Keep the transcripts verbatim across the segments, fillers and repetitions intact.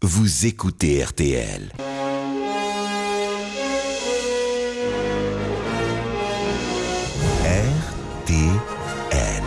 vous écoutez R T L. R T L.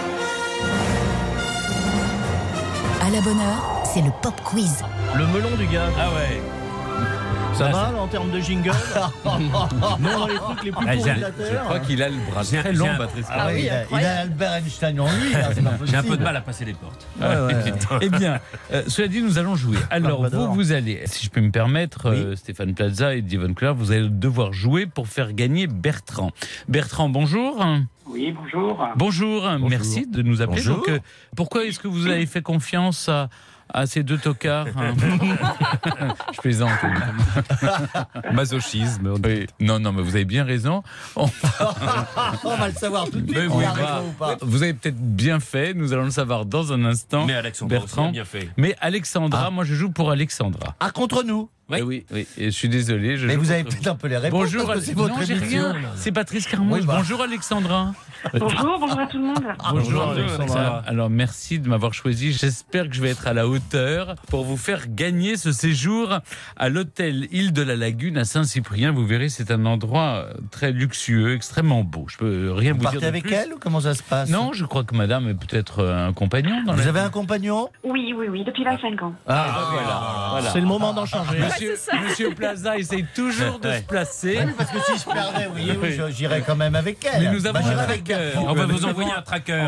À la bonne heure, c'est le pop quiz. Le melon du gars. Ah ouais. Ça va là, en termes de jingle? Non, dans les trucs les plus pourris de la Terre. Je crois qu'il a le bras très long, Patrice. Ah oui, il a, il a Albert Einstein en lui. Là, c'est pas J'ai un peu possible. de mal à passer les portes. Ouais, ouais. Eh bien, euh, cela dit, nous allons jouer. Alors, Barbador. vous, vous allez, si je peux me permettre, euh, Stéphane Plaza et Divon Claire, vous allez devoir jouer pour faire gagner Bertrand. Bertrand, bonjour. Oui, bonjour. Bonjour, merci de nous appeler. Bonjour. Donc, euh, pourquoi est-ce que vous avez fait confiance à, à ces deux tocards hein? Je plaisante. Masochisme. Oui. Non, non, mais vous avez bien raison. On- On va le savoir tout de suite. Mais on oui, a bah, raison ou pas. vous avez peut-être bien fait, nous allons le savoir dans un instant. Mais Alexandra aussi Bertrand. a bien fait. Mais Alexandra, moi je joue pour Alexandra. Ah, contre nous. Oui, oui, oui. Et je suis désolé. Je Mais joue vous avez contre peut-être un peu les réponses. Bonjour, parce que c'est Ale- votre non, j'ai émission. rien. C'est Patrice Carmouche. Oui, bah. Bonjour Alexandra. Bonjour, bonjour à tout le monde. Bonjour, Alexandra. Alors merci de m'avoir choisi. J'espère que je vais être à la hauteur pour vous faire gagner ce séjour à l'hôtel Île de la Lagune à Saint-Cyprien. Vous verrez, c'est un endroit très luxueux, extrêmement beau. Je peux rien Vous vous, partez dire de avec plus. elle ou comment ça se passe? Non, je crois que madame est peut-être un compagnon dans Vous la avez un compagnon? Oui, oui, oui, depuis vingt-cinq ans. Ah, voilà, voilà. C'est le moment d'en changer. Monsieur, Monsieur Plaza essaye toujours de se placer. Oui, parce que si je perdais, oui, oui, je- j'irais quand même avec elle. Mais nous avons Bah, j'irais un avec tracker. Bertrand. On va vous envoyer un tracker.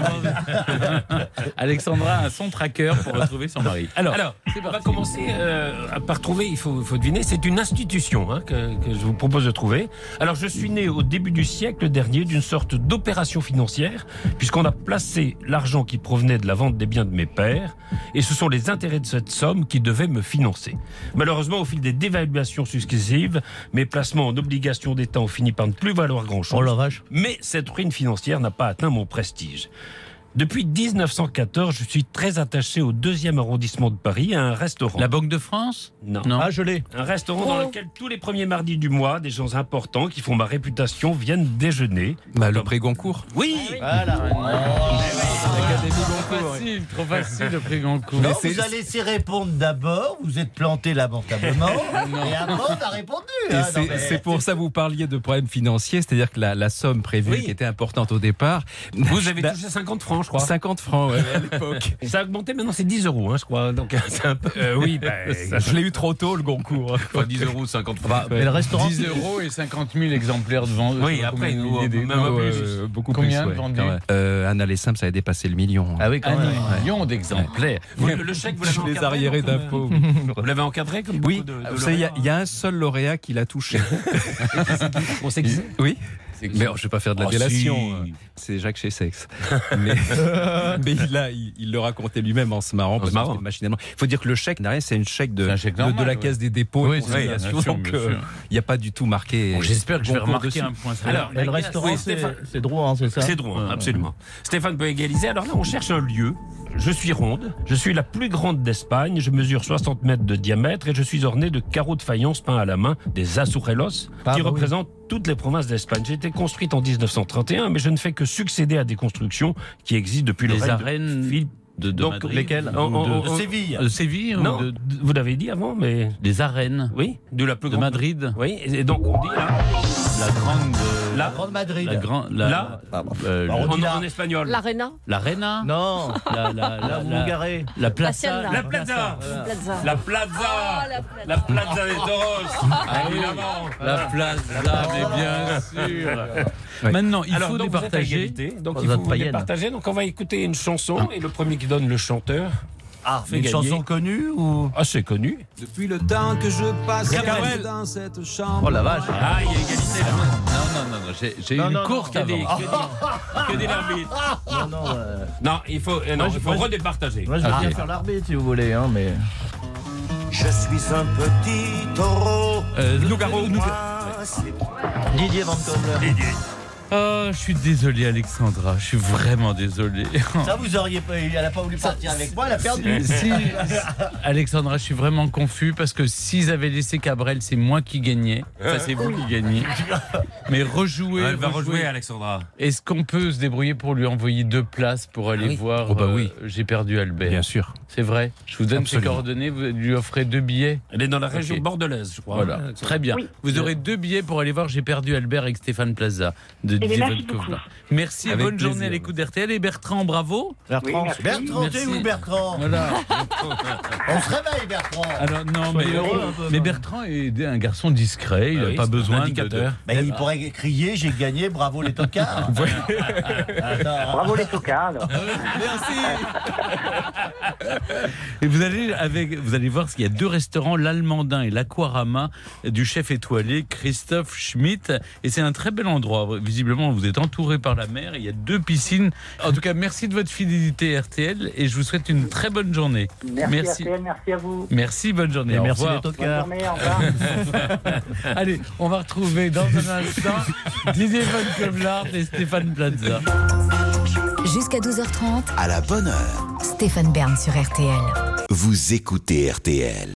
Alexandra a son tracker pour retrouver son mari. Alors, Alors, c'est on va parti. commencer euh, par trouver, il faut, faut deviner, c'est une institution hein, que, que je vous propose de trouver. Alors, je suis né au début du siècle dernier d'une sorte d'opération financière, puisqu'on a placé l'argent qui provenait de la vente des biens de mes pères, et ce sont les intérêts de cette somme qui devaient me financer. Malheureusement, au fil des dévaluations successives, mes placements en obligations d'État ont fini par ne plus valoir grand-chose. Oh la vache. Mais cette ruine financière n'a pas atteint mon prestige. Depuis dix-neuf cent quatorze, je suis très attaché au deuxième arrondissement de Paris, à un restaurant. La Banque de France? Non. Non. Ah, je l'ai. Un restaurant dans lequel tous les premiers mardis du mois, des gens importants qui font ma réputation viennent déjeuner. Bah, le prix Goncourt. Oui, Voilà. Trop facile, trop facile le prix Goncourt. Non, vous allez laisser répondre d'abord, vous êtes planté lamentablement, et après on a répondu. Et hein, c'est non, mais- c'est pour ça que vous parliez de problèmes financiers, c'est-à-dire que la, la somme prévue, Oui. qui était importante au départ, vous avez bah, touché cinquante francs, je crois. cinquante francs ouais, à l'époque. Ça a augmenté, maintenant c'est dix euros, hein, je crois. Donc c'est un peu. Euh, oui, bah, je l'ai eu trop tôt le Goncourt. Enfin, dix euros, cinquante francs. Mais le restaurant, dix euros et cinquante mille exemplaires de vente. Oui, après, nous, même Oh, plus. euh, beaucoup Combien plus. ouais, vendus quand même. Euh, un aller simple, ça avait dépassé le million. Ah oui, quand Un même. million d'exemplaires. Vous, le, le chèque, vous l'avez Je les encadré, arriérés comme, euh, d'impôts. Vous l'avez encadré comme Oui, beaucoup de, de vous savez, il y a- lauréats. il y, a un seul lauréat qui l'a touché. On sait qui c'est. Oui. Mais oh, je vais pas faire de la Oh, délation. si. euh, C'est Jacques Chessex. Mais, mais il, a, il, il le racontait lui-même en se marrant. En parce se marrant. que c'était machinalement. Il faut dire que le chèque, derrière, c'est une chèque de, C'est un chèque de, de normal, la ouais. Caisse des dépôts Oui, et c'est ça, consignations. bien sûr, Donc, bien euh, sûr. il n'y a pas du tout marqué. Bon, j'espère que je vais Goncourt remarquer dessus. un point. sur Alors, la- Et le Oui, restaurant, c'est Stéphane. c'est Drouin, c'est ça? C'est drôle, absolument. Stéphane peut égaliser. Alors là, on cherche un lieu. Je suis ronde, je suis la plus grande d'Espagne, je mesure soixante mètres de diamètre et je suis orné de carreaux de faïence peints à la main, des azurelos, Ah, qui bah oui. représentent toutes les provinces d'Espagne. J'ai été construite en dix-neuf cent trente et un, mais je ne fais que succéder à des constructions qui existent depuis le Les règne de arènes Philippe. de, de Donc, Madrid. lesquelles En- en- De- en- De Séville. de Séville ou Non, de- d- vous l'avez dit avant, mais des arènes oui, de la plus de grande. Madrid. Oui, et donc on dit là, La grande. euh, La là, Grande Madrid. La grande. La, Là. euh, Bah, le- on en, dit là. en espagnol. L'Arena, la Reina. Non, La, la, là la, vous la, vous garez. la plaza. Hacienda. La plaza, Plaza. la plaza, Ah, la plaza. la plaza des toros, évidemment. La plaza, mais bien sûr. Ouais. Maintenant, il Alors, faut donc vous êtes à départager. égalité, donc Vous il faut êtes vous païenne. départager. Donc on va écouter une chanson et le premier qui donne le chanteur. Ah, Fait une gagner. chanson connue ou? Ah, c'est connu. Depuis le temps que je passe Gabriel. dans cette chambre. Oh la vache. Ah, il y a égalité là. Non, non, non, non, j'ai j'ai Non, une non, courte non, Que des, avant. que des, que des l'arbitre. Non, non, euh, Non, il faut, euh, non, Moi, je- il faut moi, je- redépartager. moi je vais Ok. bien faire l'arbitre si vous voulez, hein, mais. Je suis un petit taureau. Euh, Nougaro, Moi, c'est Didier Van Tobler. Oh, je suis désolé, Alexandra. Je suis vraiment désolé. Ça, vous auriez pas. Elle n'a pas voulu partir avec moi, elle a perdu. Si, si, Alexandra, je suis vraiment confus parce que s'ils avaient laissé Cabrel, c'est moi qui gagnais. Enfin, c'est vous qui gagnez. Mais rejouer. Elle va rejouer, rejouer, Alexandra. Est-ce qu'on peut se débrouiller pour lui envoyer deux places pour aller Ah oui. voir Oh bah oui. euh, J'ai perdu Albert. Bien sûr. C'est vrai. Je vous donne Absolument. ses coordonnées. Vous lui offrez deux billets. Elle est dans la région Ok. bordelaise, je crois. Voilà. hein, Alexandra. Très bien. Oui. Vous aurez deux billets pour aller voir J'ai perdu Albert avec Stéphane Plaza de bien, Didier merci Vodkovna. beaucoup. Merci et Avec bonne plaisir. journée à l'écoute d'R T L. Et Bertrand, bravo. Bertrand, Oui, merci. Bertrand, Merci. t'es où, Bertrand? Voilà. On se réveille, Bertrand. Alors non, mais, Soyez heureux un peu, mais non Bertrand est un garçon discret. Il Ah n'a oui, pas c'est besoin un de- indicateur. Ben, il pourrait crier, j'ai gagné, bravo les tocards. Attends, Bravo les tocards, alors. Et vous allez avec, vous allez voir qu'il y a deux restaurants, l'Allemandin et l'Aquarama du chef étoilé Christophe Schmitt. Et c'est un très bel endroit. Visiblement, vous êtes entouré par la mer. Il y a deux piscines. En tout cas, merci de votre fidélité R T L et je vous souhaite une très bonne journée. Merci, Merci. R T L, merci à vous. Merci, bonne journée. et Au merci revoir. les Bonne tocards. journée, au revoir. Allez, on va retrouver dans un instant Didier Van Kovlart et Stéphane Plaza. Jusqu'à douze heures trente, à la bonne heure. Stéphane Bern sur R T L. Vous écoutez R T L.